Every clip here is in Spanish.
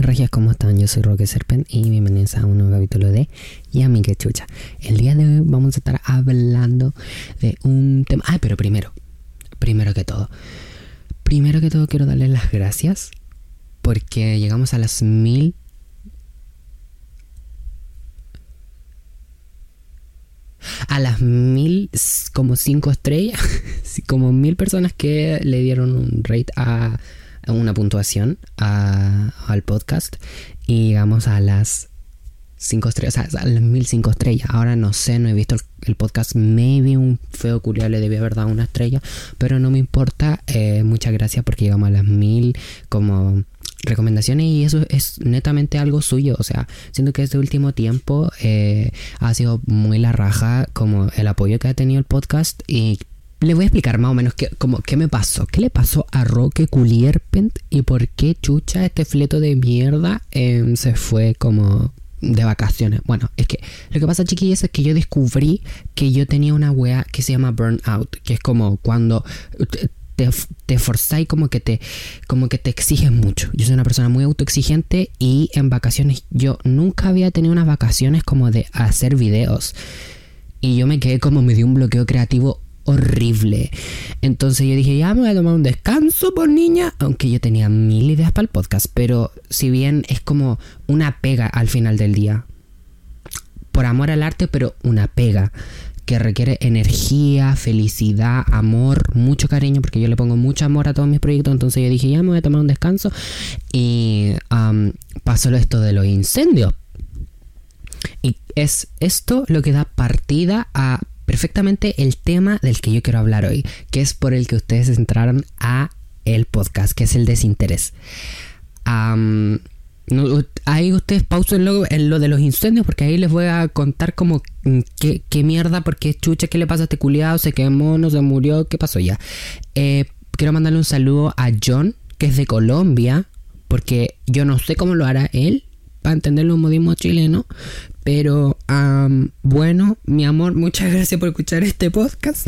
regias, ¿cómo están? Yo soy Roque Serpent y bienvenidos a un nuevo capítulo de Yami que chucha. El día de hoy vamos a estar hablando de un tema... pero primero que todo quiero darles las gracias porque llegamos a las 1000... A las 1000 como 5 estrellas, como 1000 personas que le dieron un rate a una puntuación al podcast y llegamos a las 5 estrellas, o sea, a las 1005 estrellas. Ahora no sé, no he visto el podcast, maybe un feo culiao le debía haber dado una estrella, pero no me importa. Muchas gracias porque llegamos a las 1000 como recomendaciones y eso es netamente algo suyo. O sea, siento que este último tiempo ha sido muy la raja como el apoyo que ha tenido el podcast. Y le voy a explicar más o menos qué me pasó, qué le pasó a Roque Culierpent y por qué chucha este fleto de mierda se fue como de vacaciones. Bueno, es que lo que pasa, chiquillos, es que yo descubrí que yo tenía una wea que se llama burnout, que es como cuando te forzáis, como que te exiges mucho. Yo soy una persona muy autoexigente y en vacaciones yo nunca había tenido unas vacaciones como de hacer videos y yo me quedé como, me dio un bloqueo creativo horrible. Entonces yo dije, ya me voy a tomar un descanso, por niña, aunque yo tenía 1000 ideas para el podcast, pero si bien es como una pega al final del día, por amor al arte, pero una pega que requiere energía, felicidad, amor, mucho cariño, porque yo le pongo mucho amor a todos mis proyectos. Entonces yo dije, ya me voy a tomar un descanso y pasó esto de los incendios. Y es esto lo que da partida a perfectamente el tema del que yo quiero hablar hoy, que es por el que ustedes entraron a el podcast, que es el desinterés. Ahí ustedes pausenlo en lo de los incendios, porque ahí les voy a contar como qué mierda, porque chucha, qué le pasa a este culiado, se quemó, no se murió, qué pasó ya. Quiero mandarle un saludo a John, que es de Colombia, porque yo no sé cómo lo hará él para entender los modismos chilenos, pero bueno, mi amor, muchas gracias por escuchar este podcast.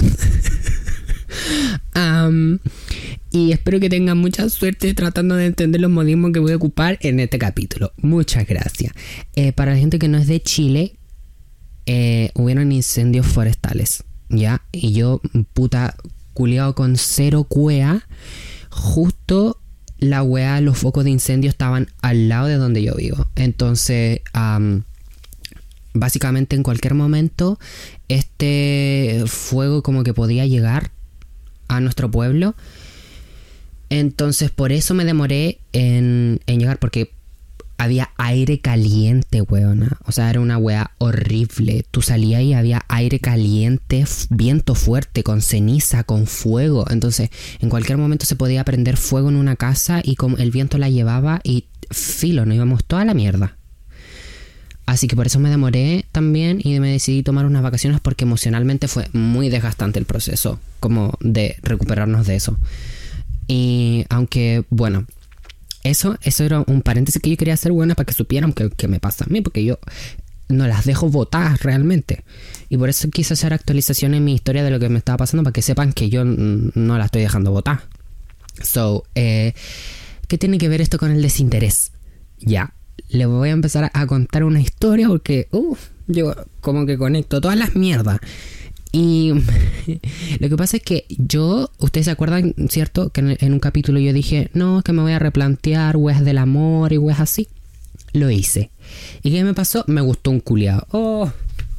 Y espero que tengan mucha suerte tratando de entender los modismos que voy a ocupar en este capítulo. Muchas gracias. Para la gente que no es de Chile, hubieron incendios forestales, ¿ya? Y yo, puta, culiado con cero cuea, justo la weá, los focos de incendio estaban al lado de donde yo vivo. Entonces, básicamente en cualquier momento este fuego como que podía llegar a nuestro pueblo. Entonces por eso me demoré en llegar, porque había aire caliente, weona. O sea, era una wea horrible. Tú salías y había aire caliente, viento fuerte, con ceniza, con fuego. Entonces en cualquier momento se podía prender fuego en una casa y como el viento la llevaba y filo, nos íbamos toda la mierda. Así que por eso me demoré también y me decidí tomar unas vacaciones, porque emocionalmente fue muy desgastante el proceso como de recuperarnos de eso. Y aunque, bueno, eso era un paréntesis que yo quería hacer, buena, para que supieran que me pasa a mí, porque yo no las dejo botadas realmente. Y por eso quise hacer actualizaciones en mi historia de lo que me estaba pasando, para que sepan que yo no la estoy dejando botar. ¿Qué tiene que ver esto con el desinterés? Ya. Les voy a empezar a contar una historia porque yo como que conecto todas las mierdas. Y lo que pasa es que ustedes se acuerdan, ¿cierto? Que en un capítulo yo dije, no, es que me voy a replantear weas del amor y weas así. Lo hice. ¿Y qué me pasó? Me gustó un culiao.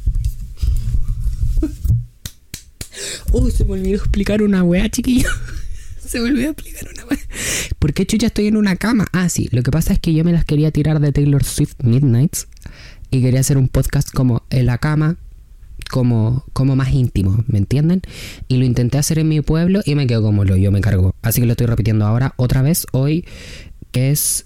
Se me olvidó explicar una wea, chiquillo. Se me olvidó explicar una wea. ¿Por qué chucha estoy en una cama? Sí, lo que pasa es que yo me las quería tirar de Taylor Swift Midnights y quería hacer un podcast como en la cama, como más íntimo, ¿me entienden? Y lo intenté hacer en mi pueblo y me quedo como yo me cargo. Así que lo estoy repitiendo ahora otra vez hoy, que es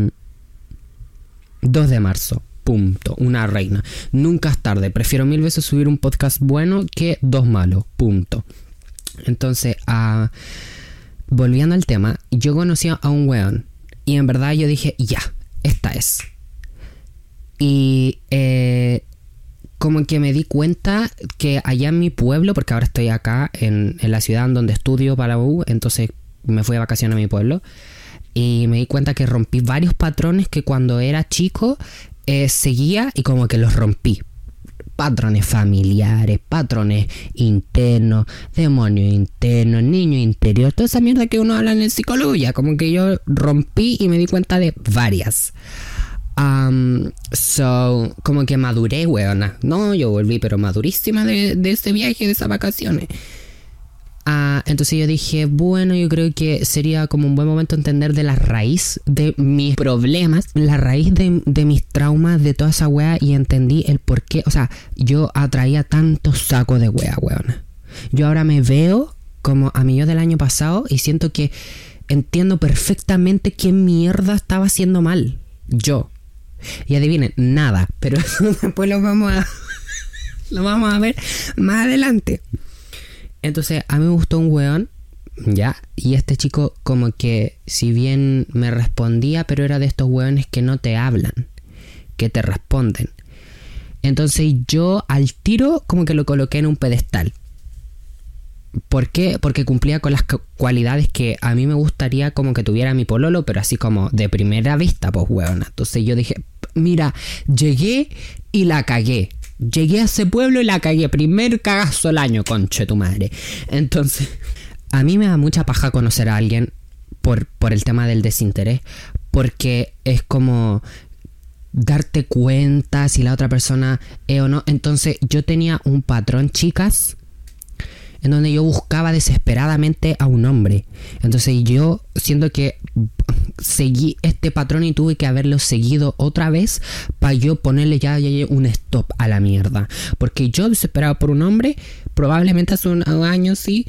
2 de marzo. Punto. Una reina. Nunca es tarde. Prefiero 1000 veces subir un podcast bueno que 2 malos. Punto. Entonces, volviendo al tema, yo conocí a un weón y en verdad yo dije, ya, esta es. Y como que me di cuenta que allá en mi pueblo, porque ahora estoy acá en la ciudad en donde estudio para la U, entonces me fui de vacaciones a mi pueblo, Y me di cuenta que rompí varios patrones que cuando era chico seguía y como que los rompí. Patrones familiares, patrones internos, demonios internos, niño interior, toda esa mierda que uno habla en el psicólogo, ya como que yo rompí y me di cuenta de varias. Como que maduré, weona. No, yo volví pero madurísima de ese viaje, de esas vacaciones. Entonces yo dije, bueno, yo creo que sería como un buen momento entender de la raíz de mis problemas, la raíz de mis traumas, de toda esa wea, y entendí el por qué. O sea, yo atraía tantos sacos de wea, weona. Yo ahora me veo como a mí yo del año pasado y siento que entiendo perfectamente qué mierda estaba haciendo mal yo. Y adivinen, nada, pero eso después lo vamos a ver más adelante. Entonces a mí me gustó un weón, ya, y este chico como que si bien me respondía, pero era de estos weones que no te hablan, que te responden. Entonces yo al tiro como que lo coloqué en un pedestal. ¿Por qué? Porque cumplía con las cualidades que a mí me gustaría como que tuviera mi pololo, pero así como de primera vista, pues weona. Entonces yo dije, mira, llegué y la cagué. Llegué a ese pueblo y la cagué. Primer cagazo del año, conche tu madre. Entonces, a mí me da mucha paja conocer a alguien por el tema del desinterés. Porque es como darte cuenta si la otra persona es o no. Entonces, yo tenía un patrón, chicas, en donde yo buscaba desesperadamente a un hombre. Entonces yo siento que seguí este patrón y tuve que haberlo seguido otra vez para yo ponerle ya un stop a la mierda. Porque yo desesperado por un hombre, probablemente hace un año sí,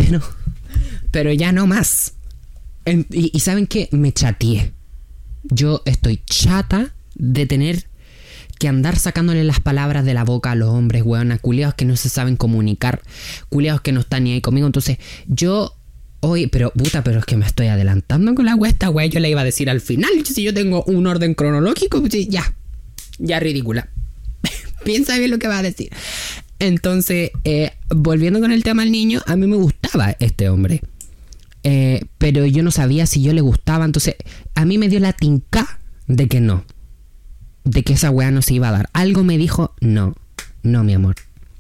pero ya no más. Y ¿saben qué? Me chateé. Yo estoy chata de tener que andar sacándole las palabras de la boca a los hombres, weón, culiados que no se saben comunicar, culiados que no están ni ahí conmigo. Entonces yo hoy, pero es que me estoy adelantando con la wea, esta wea yo le iba a decir al final. Si yo tengo un orden cronológico, pues ya ridícula. Piensa bien lo que va a decir. Entonces, volviendo con el tema al niño, a mí me gustaba este hombre, pero yo no sabía si yo le gustaba. Entonces a mí me dio la tinca de que no, de que esa weá no se iba a dar. Algo me dijo, no, mi amor.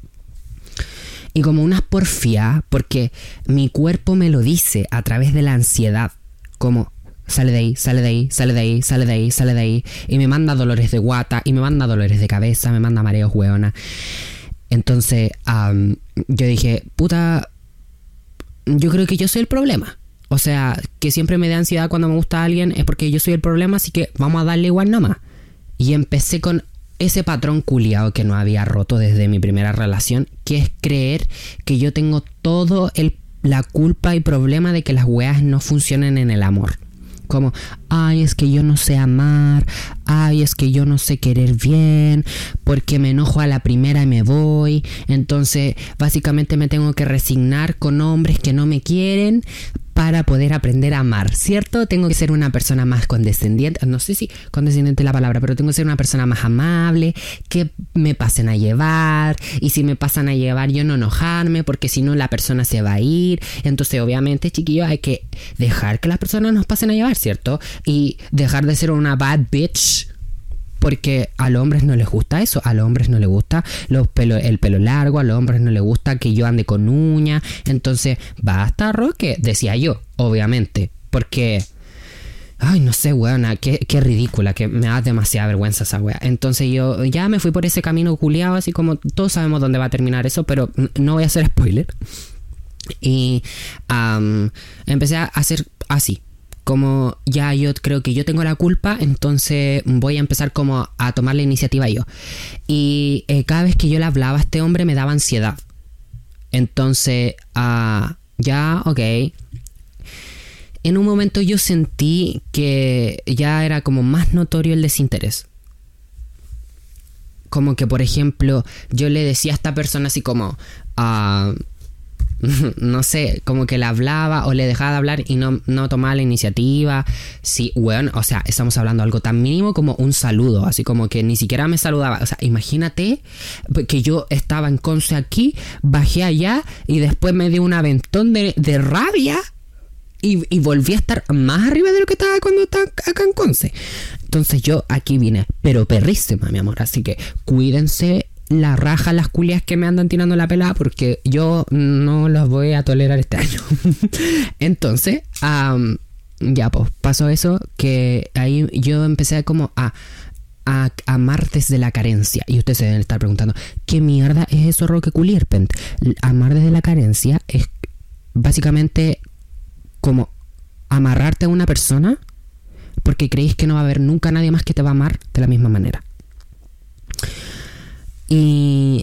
Y como unas porfiadas, porque mi cuerpo me lo dice a través de la ansiedad, como sale de ahí, sale de ahí, sale de ahí, sale de ahí, sale de ahí, y me manda dolores de guata, y me manda dolores de cabeza, me manda mareos, weona. Entonces yo dije, puta, yo creo que yo soy el problema. O sea, que siempre me da ansiedad cuando me gusta a alguien es porque yo soy el problema, así que vamos a darle igual nomás. Y empecé con ese patrón culiado que no había roto desde mi primera relación, que es creer que yo tengo todo la culpa y problema de que las weas no funcionen en el amor. Como, ay, es que yo no sé amar, ay, es que yo no sé querer bien, porque me enojo a la primera y me voy. Entonces, básicamente me tengo que resignar con hombres que no me quieren para poder aprender a amar, ¿cierto? Tengo que ser una persona más condescendiente, no sé si condescendiente es la palabra, pero tengo que ser una persona más amable, que me pasen a llevar, y si me pasan a llevar yo no enojarme, porque si no la persona se va a ir. Entonces obviamente, chiquillos, hay que dejar que las personas nos pasen a llevar, ¿cierto? Y dejar de ser una bad bitch, porque a los hombres no les gusta eso, a los hombres no les gusta el pelo largo, a los hombres no les gusta que yo ande con uñas. Entonces, basta, Roque, decía yo, obviamente, porque, ay, no sé, weona, qué ridícula, que me da demasiada vergüenza esa wea. Entonces yo ya me fui por ese camino culiado, así como todos sabemos dónde va a terminar eso, pero no voy a hacer spoiler. Y empecé a hacer así. Como ya yo creo que yo tengo la culpa, entonces voy a empezar como a tomar la iniciativa yo. Y cada vez que yo le hablaba a este hombre me daba ansiedad. Entonces, ya, ok. En un momento yo sentí que ya era como más notorio el desinterés. Como que, por ejemplo, yo le decía a esta persona así como... no sé, como que le hablaba o le dejaba de hablar y no tomaba la iniciativa. Sí, bueno, o sea, estamos hablando de algo tan mínimo como un saludo, así como que ni siquiera me saludaba. O sea, imagínate que yo estaba en Conce aquí, bajé allá y después me dio un aventón de rabia Y volví a estar más arriba de lo que estaba cuando estaba acá en Conce. Entonces yo aquí vine, pero perrísima, mi amor. Así que cuídense la raja, las culias que me andan tirando la pelada, porque yo no los voy a tolerar este año. Entonces, ya pues, pasó eso, que ahí yo empecé como a amar desde la carencia. Y ustedes se deben estar preguntando, ¿qué mierda es eso, Roque Culierpent? Amar desde la carencia es básicamente como amarrarte a una persona porque creéis que no va a haber nunca nadie más que te va a amar de la misma manera. Y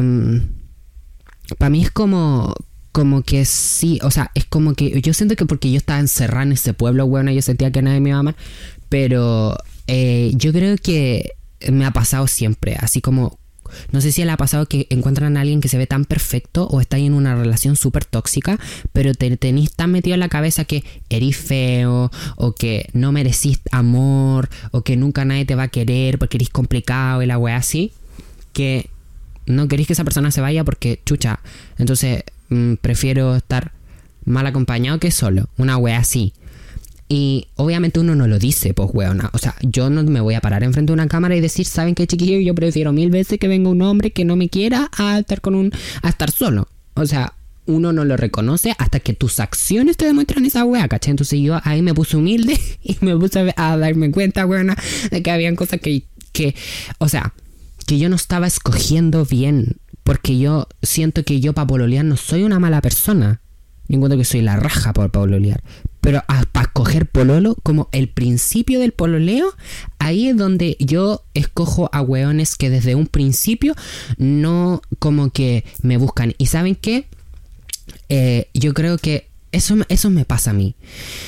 para mí es como que sí, o sea, es como que yo siento que porque yo estaba encerrada en ese pueblo, bueno, yo sentía que nadie me iba a amar, pero yo creo que me ha pasado siempre, así como, no sé si le ha pasado que encuentran a alguien que se ve tan perfecto o está en una relación súper tóxica, pero te tenís tan metido en la cabeza que erís feo, o que no merecís amor, o que nunca nadie te va a querer porque eres complicado y la wea así, que no queréis que esa persona se vaya porque chucha. Entonces prefiero estar mal acompañado que solo, una wea así. Y obviamente uno no lo dice, pues weona. O sea, yo no me voy a parar enfrente de una cámara y decir, ¿saben qué, chiquillo? Yo prefiero 1000 veces que venga un hombre que no me quiera a estar solo. O sea, uno no lo reconoce hasta que tus acciones te demuestran esa wea, ¿cachai? Entonces yo ahí me puse humilde y me puse a darme cuenta, weona, de que habían cosas que o sea, que yo no estaba escogiendo bien. Porque yo siento que yo para pololear no soy una mala persona. Yo encuentro que soy la raja por pololear. Pero para escoger pololo, como el principio del pololeo, ahí es donde yo escojo a weones que desde un principio no como que me buscan. ¿Y saben qué? Yo creo que eso me pasa a mí.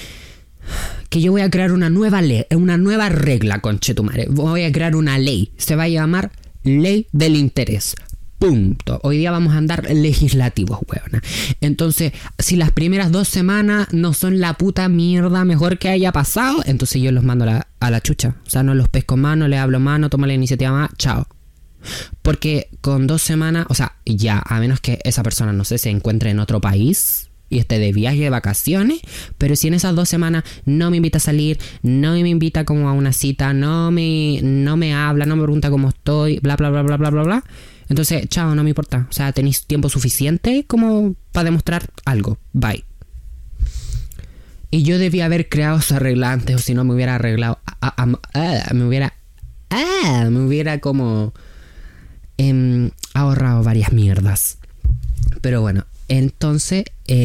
Que yo voy a crear una nueva ley, una nueva regla, conchetumare. Voy a crear una ley. Se va a llamar Ley del Interés. Punto. Hoy día vamos a andar legislativos, weona. Entonces, si las primeras 2 semanas no son la puta mierda mejor que haya pasado, entonces yo los mando a la chucha. O sea, no los pesco más, no les hablo más, no tomo la iniciativa más, chao. Porque con 2 semanas, o sea, ya, a menos que esa persona, no sé, se encuentre en otro país y esté de viaje, de vacaciones, pero si en esas 2 semanas no me invita a salir, no me invita como a una cita, no me habla, no me pregunta cómo estoy, bla, bla, bla, bla, bla, bla, bla, entonces, chao, no me importa. O sea, tenéis tiempo suficiente como para demostrar algo. Bye. Y yo debía haber creado esa regla antes, o si no me hubiera arreglado. Me hubiera como ahorrado varias mierdas. Pero bueno, entonces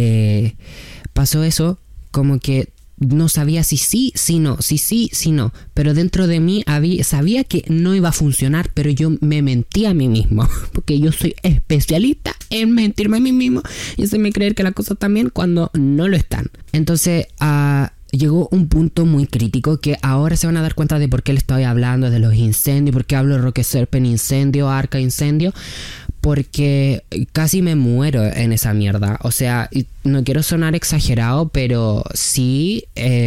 pasó eso, como que no sabía si sí, si no, si sí, si no. Pero dentro de mí sabía que no iba a funcionar, pero yo me mentí a mí mismo. Porque yo soy especialista en mentirme a mí mismo y hacerme creer que las cosas están bien cuando no lo están. Entonces llegó un punto muy crítico que ahora se van a dar cuenta de por qué le estoy hablando de los incendios, por qué hablo de Roque Serpent incendio, Arca incendio. Porque casi me muero en esa mierda. O sea, no quiero sonar exagerado, pero sí...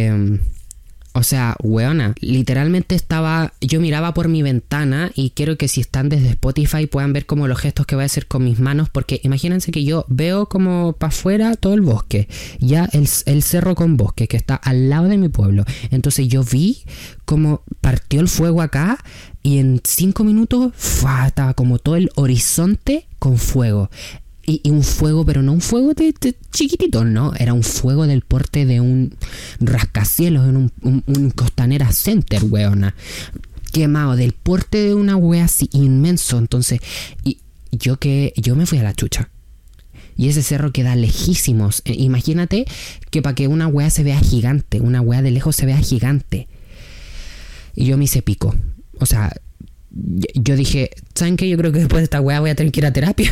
o sea, weona, literalmente yo miraba por mi ventana y quiero que si están desde Spotify puedan ver como los gestos que voy a hacer con mis manos, porque imagínense que yo veo como para afuera todo el bosque, ya el cerro con bosque que está al lado de mi pueblo. Entonces yo vi como partió el fuego acá y en 5 minutos estaba como todo el horizonte con fuego. Y un fuego, pero no un fuego de chiquitito, no. Era un fuego del porte de un rascacielos en un Costanera Center, weona. Quemado, del porte de una wea así inmenso. Entonces, y yo me fui a la chucha. Y ese cerro queda lejísimos. Imagínate que para que una wea se vea gigante, una wea de lejos se vea gigante. Y yo me hice pico. O sea... Yo dije, ¿saben qué? Yo creo que después de esta weá voy a tener que ir a terapia.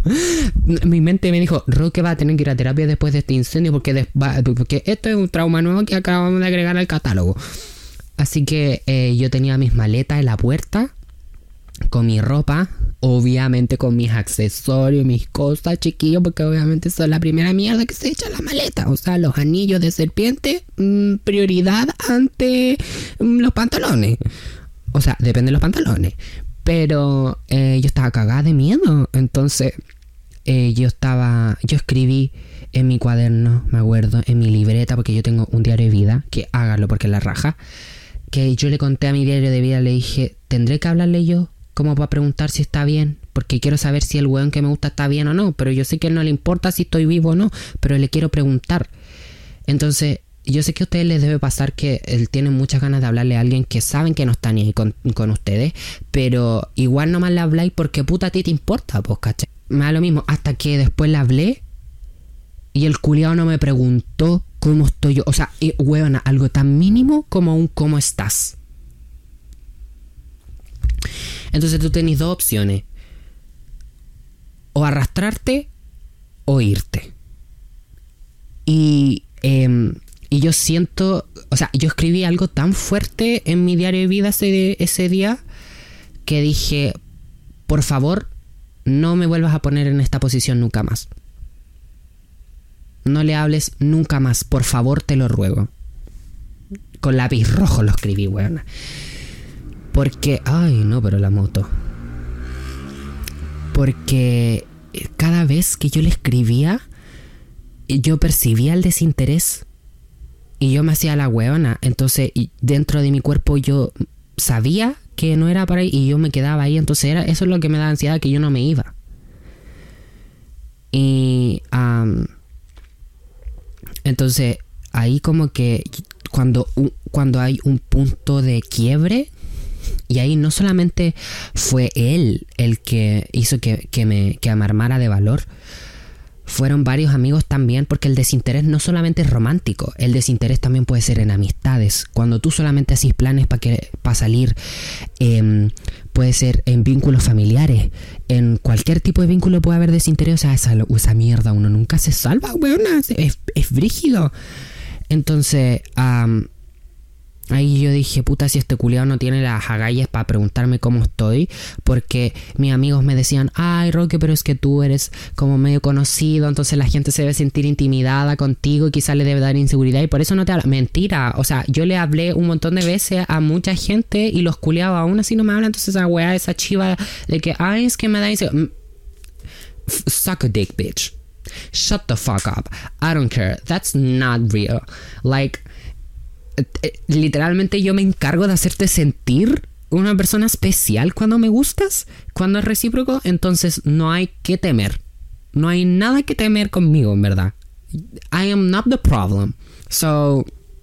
Mi mente me dijo, Roque va a tener que ir a terapia después de este incendio porque esto es un trauma nuevo que acabamos de agregar al catálogo. Así que yo tenía mis maletas en la puerta con mi ropa, obviamente con mis accesorios, mis cosas, chiquillos, porque obviamente eso es la primera mierda que se echa en la maleta. O sea, los anillos de serpiente, prioridad ante los pantalones. O sea, depende de los pantalones. Pero yo estaba cagada de miedo. Entonces yo escribí en mi cuaderno, me acuerdo, en mi libreta, porque yo tengo un diario de vida, que hágalo porque la raja, que yo le conté a mi diario de vida, le dije, ¿tendré que hablarle yo? Como para preguntar si está bien, porque quiero saber si el weón que me gusta está bien o no, pero yo sé que no le importa si estoy vivo o no, pero le quiero preguntar. Entonces, yo sé que a ustedes les debe pasar que él tiene muchas ganas de hablarle a alguien que saben que no está ni ahí con ustedes, pero igual nomás le habláis porque puta a ti te importa, pues, ¿cachai? Me da lo mismo, hasta que después le hablé y el culiao no me preguntó cómo estoy yo. O sea, huevona, algo tan mínimo como un ¿cómo estás? Entonces tú tenés dos opciones. O arrastrarte o irte. Y yo siento... O sea, yo escribí algo tan fuerte en mi diario de vida ese día que dije, por favor, no me vuelvas a poner en esta posición nunca más. No le hables nunca más, por favor, te lo ruego. Con lápiz rojo lo escribí, weona. Porque... Ay, no, pero la moto. Porque cada vez que yo le escribía, yo percibía el desinterés. Y yo me hacía la weona. Entonces, dentro de mi cuerpo yo sabía que no era para ahí y yo me quedaba ahí. Entonces, eso es lo que me da ansiedad, que yo no me iba. Y... entonces, ahí como que cuando hay un punto de quiebre, y ahí no solamente fue él el que hizo que me armara de valor, fueron varios amigos también, porque el desinterés no solamente es romántico, el desinterés también puede ser en amistades. Cuando tú solamente haces planes para salir, puede ser en vínculos familiares, en cualquier tipo de vínculo puede haber desinterés. O sea, esa mierda uno nunca se salva, weona, es brígido. Entonces, ahí yo dije, puta, si este culiao no tiene las agallas para preguntarme cómo estoy, porque mis amigos me decían, ay, Roque, pero es que tú eres como medio conocido, entonces la gente se debe sentir intimidada contigo y quizás le debe dar inseguridad y por eso no te habla. Mentira, o sea, yo le hablé un montón de veces a mucha gente y los culiados aún así no me hablan. Entonces esa weá, esa chiva de que, ay, es que me da inseguridad. Suck a dick, bitch. Shut the fuck up. I don't care. That's not real. Like... literalmente yo me encargo de hacerte sentir una persona especial cuando me gustas, cuando es recíproco. Entonces no hay que temer, no hay nada que temer conmigo, en verdad. I am not the problem. So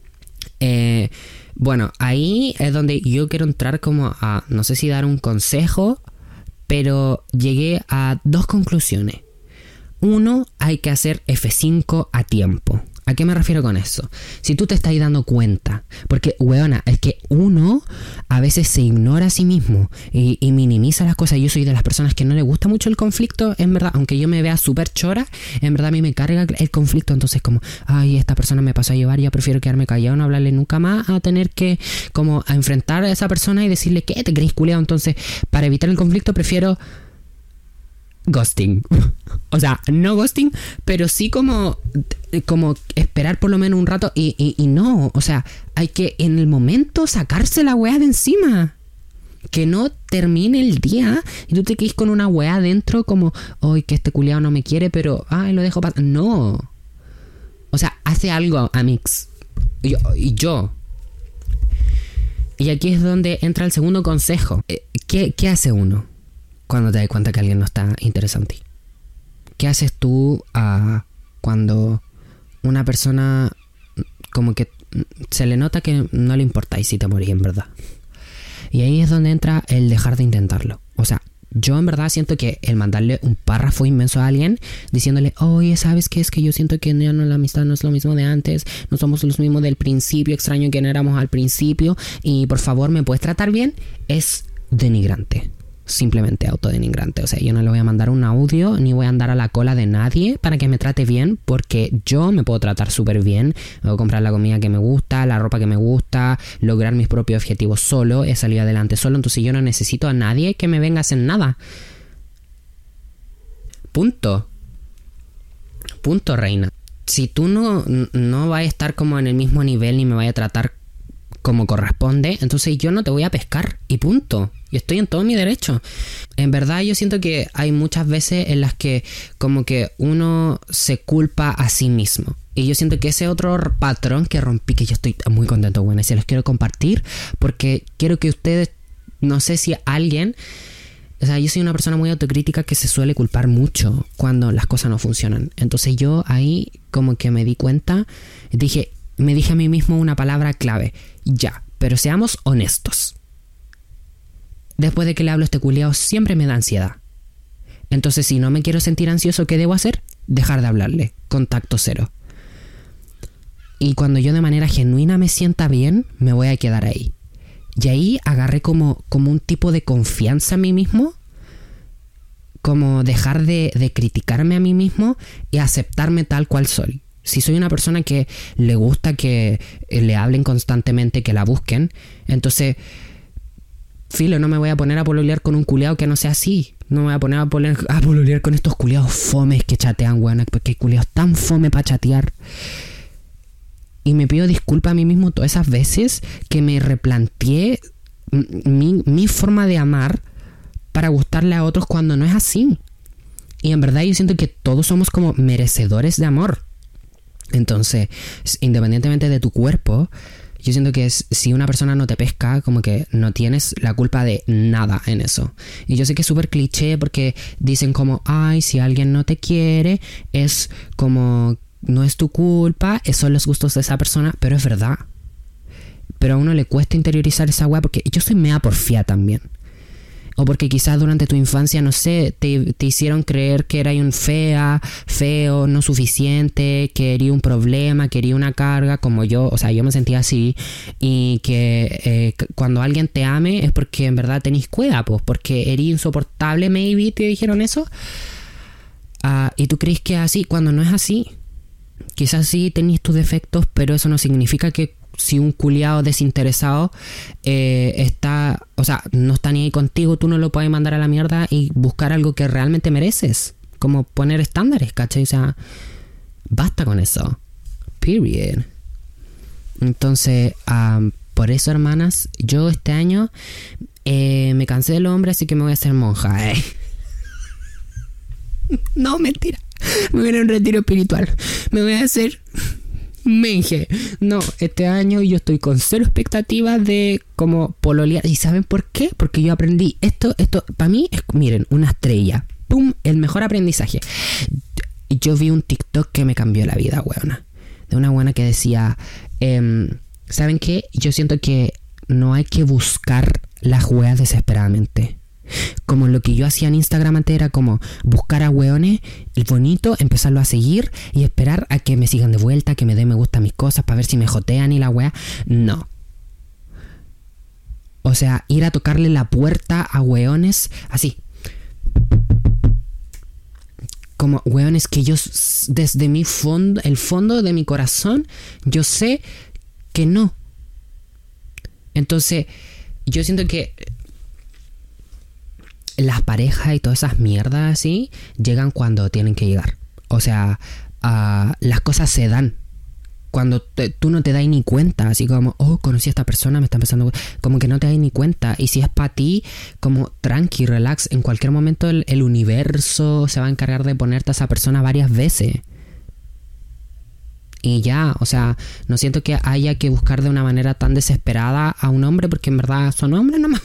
bueno, ahí es donde yo quiero entrar como a, no sé si dar un consejo, pero llegué a dos conclusiones. Uno, hay que hacer F5 a tiempo. ¿A qué me refiero con eso? Si tú te estás dando cuenta, porque, weona, es que uno a veces se ignora a sí mismo y minimiza las cosas. Yo soy de las personas que no le gusta mucho el conflicto, en verdad, aunque yo me vea súper chora, en verdad a mí me carga el conflicto. Entonces como, ay, esta persona me pasó a llevar, yo prefiero quedarme callado, no hablarle nunca más, a tener que como a enfrentar a esa persona y decirle, ¿qué te crees, culiao? Entonces, para evitar el conflicto prefiero... ghosting. O sea, no ghosting, pero sí como esperar por lo menos un rato y no, o sea, hay que en el momento sacarse la weá de encima. Que no termine el día y tú te quedes con una weá adentro como, ay, que este culiao no me quiere, pero ay, lo dejo pasar. No. O sea, hace algo, amix. Yo. Y aquí es donde entra el segundo consejo. ¿Qué hace uno cuando te das cuenta que alguien no está interesado en ti? ¿Qué haces tú cuando una persona como que se le nota que no le importa y si te morís en verdad? Y ahí es donde entra el dejar de intentarlo. O sea, yo en verdad siento que el mandarle un párrafo inmenso a alguien diciéndole, oye, ¿sabes qué? Es que yo siento que ya no, la amistad no es lo mismo de antes, no somos los mismos del principio, extraño que no éramos al principio y por favor me puedes tratar bien, es denigrante. Simplemente autodenigrante. O sea, yo no le voy a mandar un audio ni voy a andar a la cola de nadie para que me trate bien, porque yo me puedo tratar súper bien. Puedo comprar la comida que me gusta, la ropa que me gusta, lograr mis propios objetivos solo, he salido adelante solo. Entonces yo no necesito a nadie que me venga a hacer nada. Punto, reina. Si tú no vas a estar como en el mismo nivel ni me vayas a tratar como corresponde, entonces yo no te voy a pescar y punto. Y estoy en todo mi derecho. En verdad yo siento que hay muchas veces en las que como que uno se culpa a sí mismo. Y yo siento que ese otro patrón que rompí, que yo estoy muy contento, bueno, y se los quiero compartir porque quiero que ustedes, no sé si alguien... O sea, yo soy una persona muy autocrítica que se suele culpar mucho cuando las cosas no funcionan. Entonces yo ahí como que me di cuenta, me dije a mí mismo una palabra clave. Ya, pero seamos honestos. Después de que le hablo a este culiao siempre me da ansiedad. Entonces si no me quiero sentir ansioso, ¿qué debo hacer? Dejar de hablarle. Contacto cero. Y cuando yo de manera genuina me sienta bien, me voy a quedar ahí. Y ahí agarré como un tipo de confianza en mí mismo, como dejar de criticarme a mí mismo y aceptarme tal cual soy. Si soy una persona que le gusta que le hablen constantemente, que la busquen, entonces, filo, no me voy a poner a pololear con un culiao que no sea así. No me voy a poner a pololear con estos culiados fomes que chatean, weón, porque hay culiados tan fome para chatear. Y me pido disculpas a mí mismo todas esas veces que me replanteé mi forma de amar para gustarle a otros cuando no es así. Y en verdad yo siento que todos somos como merecedores de amor. Entonces, independientemente de tu cuerpo, yo siento que si una persona no te pesca, como que no tienes la culpa de nada en eso. Y yo sé que es súper cliché porque dicen como, ay, si alguien no te quiere, es como... No es tu culpa, son los gustos de esa persona, pero es verdad. Pero a uno le cuesta interiorizar esa weá porque yo soy mea porfía también. O porque quizás durante tu infancia, no sé, te hicieron creer que eras un feo, no suficiente, que eras un problema, que eras una carga, como yo, o sea, yo me sentía así. Y que cuando alguien te ame es porque en verdad tenés cueva, pues, porque eres insoportable, maybe, te dijeron eso. Y tú crees que es así, cuando no es así. Quizás sí tenéis tus defectos, pero eso no significa que si un culiao desinteresado está, o sea, no está ni ahí contigo, tú no lo puedes mandar a la mierda y buscar algo que realmente mereces. Como poner estándares, ¿cachai? O sea, basta con eso. Period. Entonces, por eso, hermanas, yo este año me cansé del hombre, así que me voy a hacer monja. No, mentira. Me voy a ir a un retiro espiritual. Me voy a hacer menje. No, este año yo estoy con cero expectativas de como pololear. ¿Y saben por qué? Porque yo aprendí esto para mí es, miren, una estrella. ¡Pum! El mejor aprendizaje. Yo vi un TikTok que me cambió la vida, weona. De una buena que decía, ¿saben qué? Yo siento que no hay que buscar las weas desesperadamente. Como lo que yo hacía en Instagram antes era como buscar a weones, el bonito, empezarlo a seguir y esperar a que me sigan de vuelta, que me den me gusta a mis cosas para ver si me jotean y la wea. No. O sea, ir a tocarle la puerta a weones así. Como weones que yo desde mi fondo, el fondo de mi corazón, yo sé que no. Entonces, yo siento que las parejas y todas esas mierdas así llegan cuando tienen que llegar. O sea, las cosas se dan cuando tú no te das ni cuenta. Así como, oh, conocí a esta persona, me está empezando. Como que no te das ni cuenta. Y si es para ti, como tranqui, relax. En cualquier momento el universo se va a encargar de ponerte a esa persona varias veces. Y ya, o sea, no siento que haya que buscar de una manera tan desesperada a un hombre, porque en verdad son hombres nomás.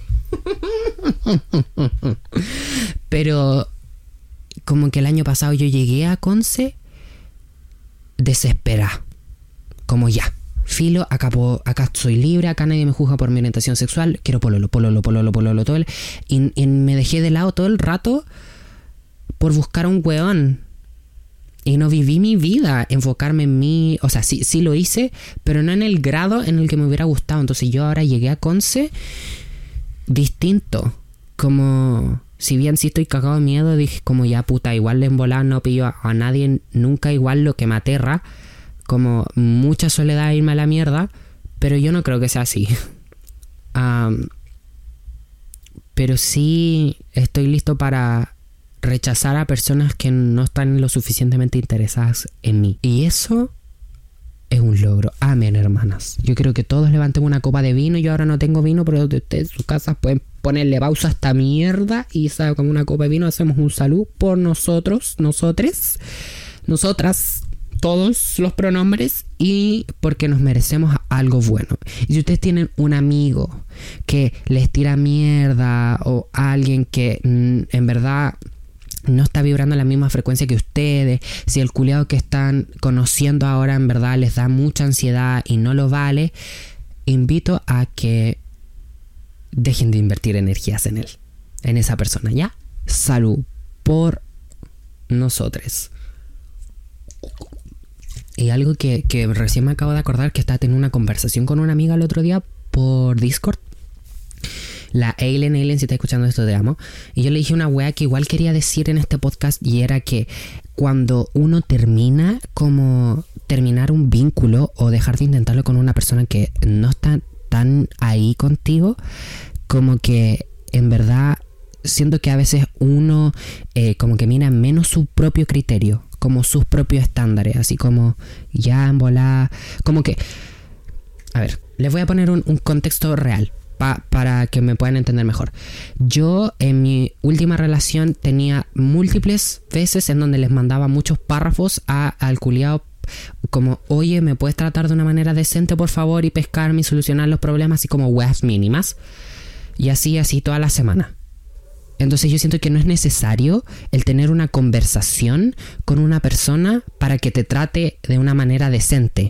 Pero como que el año pasado yo llegué a Conce desesperada, como ya, filo, acá estoy libre, acá nadie me juzga por mi orientación sexual, quiero pololo todo y me dejé de lado todo el rato por buscar a un weón. Y no viví mi vida, enfocarme en mí. O sea, sí lo hice, pero no en el grado en el que me hubiera gustado. Entonces yo ahora llegué a Conce distinto. Como, si bien sí estoy cagado de miedo, dije como ya puta, igual en volar no pillo a nadie nunca, igual lo que me aterra. Como mucha soledad irme a la mierda, pero yo no creo que sea así. Pero sí estoy listo para rechazar a personas que no están lo suficientemente interesadas en mí. Y eso es un logro. Amén, hermanas. Yo creo que todos levanten una copa de vino. Yo ahora no tengo vino, pero de ustedes en sus casas pueden ponerle pausa a esta mierda y sabe, como una copa de vino hacemos un salud por nosotros, nosotras, todos los pronombres, y porque nos merecemos algo bueno. Y si ustedes tienen un amigo que les tira mierda o alguien que en verdad no está vibrando en la misma frecuencia que ustedes, si el culiado que están conociendo ahora en verdad les da mucha ansiedad y no lo vale, invito a que dejen de invertir energías en él, en esa persona, ¿ya? Salud por nosotros. Y algo que recién me acabo de acordar, que estaba teniendo una conversación con una amiga el otro día por Discord. La Aileen, si estás escuchando esto, te amo. Y yo le dije una wea que igual quería decir en este podcast, y era que cuando uno termina, como terminar un vínculo o dejar de intentarlo con una persona que no está tan ahí contigo, como que en verdad siento que a veces uno como que mira menos su propio criterio, como sus propios estándares, así como ya en volada, como que, a ver, les voy a poner un contexto real para que me puedan entender mejor. Yo en mi última relación tenía múltiples veces en donde les mandaba muchos párrafos al culiao, como, oye, ¿me puedes tratar de una manera decente, por favor? Y pescarme y solucionar los problemas, así como weas mínimas. Y así toda la semana. Entonces yo siento que no es necesario el tener una conversación con una persona para que te trate de una manera decente.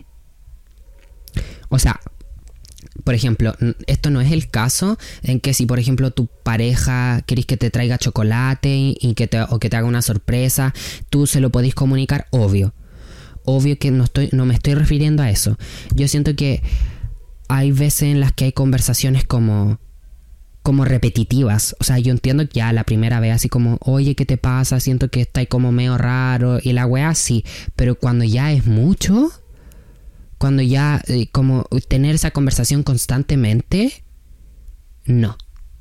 O sea, por ejemplo, esto no es el caso en que si, por ejemplo, tu pareja querés que te traiga chocolate y que te haga una sorpresa, tú se lo podés comunicar, obvio que no me estoy refiriendo a eso. Yo siento que hay veces en las que hay conversaciones como repetitivas. O sea, yo entiendo que ya la primera vez así como, oye, ¿qué te pasa? Siento que está ahí como medio raro y la wea sí, pero cuando ya es mucho, cuando ya como tener esa conversación constantemente, no.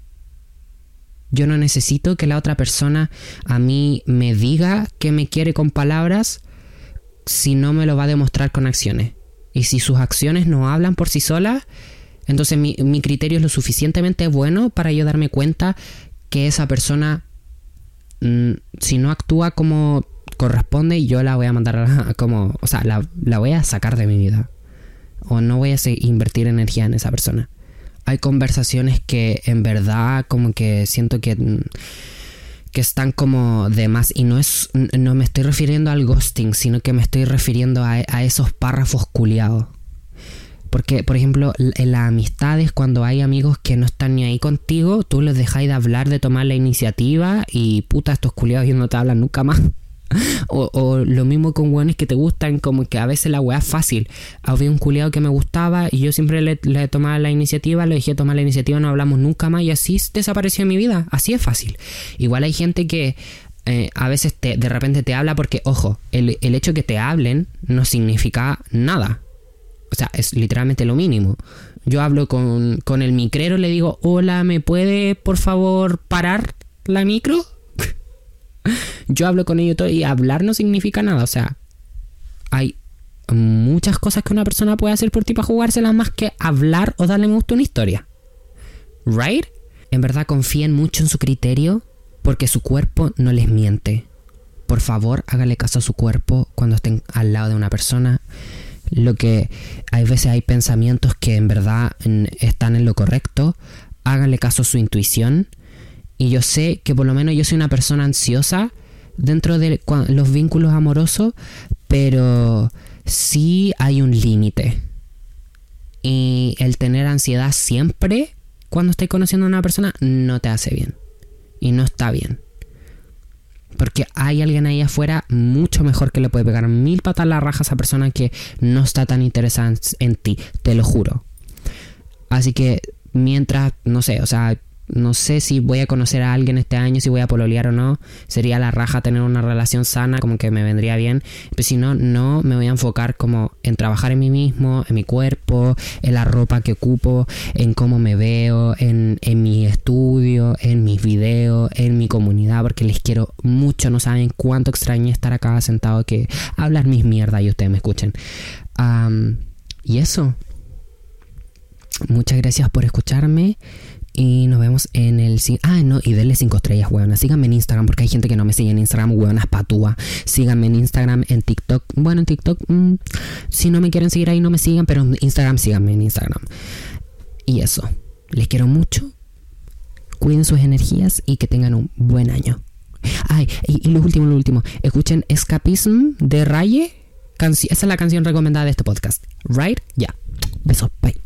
Yo no necesito que la otra persona a mí me diga que me quiere con palabras si no me lo va a demostrar con acciones. Y si sus acciones no hablan por sí solas, entonces mi criterio es lo suficientemente bueno para yo darme cuenta que esa persona, si no actúa como corresponde, yo la voy a mandar como, o sea, la voy a sacar de mi vida. O no voy a invertir energía en esa persona. Hay conversaciones que en verdad como que siento que están como de más, y no me estoy refiriendo al ghosting, sino que me estoy refiriendo a esos párrafos culiados. Porque, por ejemplo, en las amistades, cuando hay amigos que no están ni ahí contigo, tú les dejáis de hablar, de tomar la iniciativa, y puta, estos culiados no te hablan nunca más. O lo mismo con weones que te gustan, como que a veces la weá es fácil. Había un culiado que me gustaba y yo siempre le tomaba la iniciativa, le dejé tomar la iniciativa, no hablamos nunca más y así desapareció en mi vida. Así es fácil. Igual hay gente que a veces de repente te habla porque, ojo, el hecho de que te hablen no significa nada. O sea, es literalmente lo mínimo. Yo hablo con el micrero, le digo, hola, ¿me puede por favor parar la micro? Yo hablo con ellos todo, y hablar no significa nada. O sea, hay muchas cosas que una persona puede hacer por ti para jugárselas más que hablar o darle me gusta a una historia. ¿Right? En verdad confíen mucho en su criterio, porque su cuerpo no les miente. Por favor, háganle caso a su cuerpo cuando estén al lado de una persona. Lo que hay veces hay pensamientos que en verdad están en lo correcto. Háganle caso a su intuición. Y yo sé que por lo menos yo soy una persona ansiosa dentro de los vínculos amorosos, pero sí hay un límite. Y el tener ansiedad siempre cuando estés conociendo a una persona no te hace bien. Y no está bien. Porque hay alguien ahí afuera mucho mejor que le puede pegar 1000 patas a la raja a esa persona que no está tan interesada en ti, te lo juro. Así que mientras, no sé, o sea, no sé si voy a conocer a alguien este año, si voy a pololear o no. Sería la raja tener una relación sana, como que me vendría bien. Pero si no, me voy a enfocar como en trabajar en mí mismo, en mi cuerpo, en la ropa que ocupo, en cómo me veo, en mi estudio, en mis videos, en mi comunidad, porque les quiero mucho. mucho, no saben cuánto extrañé estar acá sentado, que hablar mis mierdas y ustedes me escuchen. Y eso. Muchas gracias por escucharme. Y nos vemos en el... y denle 5 estrellas, huevonas. Síganme en Instagram, porque hay gente que no me sigue en Instagram, huevonas patúa. Síganme en Instagram, en TikTok. Bueno, en TikTok, si no me quieren seguir ahí, no me sigan, pero en Instagram, síganme en Instagram. Y eso. Les quiero mucho. Cuiden sus energías y que tengan un buen año. Y lo último. Escuchen Escapism de Raye. Esa es la canción recomendada de este podcast. Right? Ya. Besos. Bye.